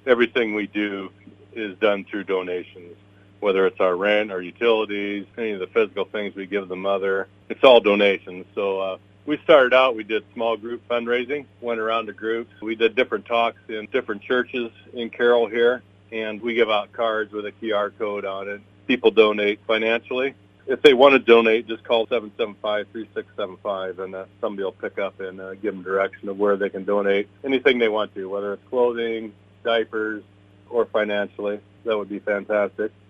everything we do is done through donations, whether it's our rent, our utilities, any of the physical things we give the mother. It's all donations. So we started out, we did small group fundraising, went around to groups. We did different talks in different churches in Carroll here, and we give out cards with a QR code on it. People donate financially. If they want to donate, just call 775-3675, and somebody will pick up and give them direction of where they can donate anything they want to, whether it's clothing, diapers, or financially. That would be fantastic.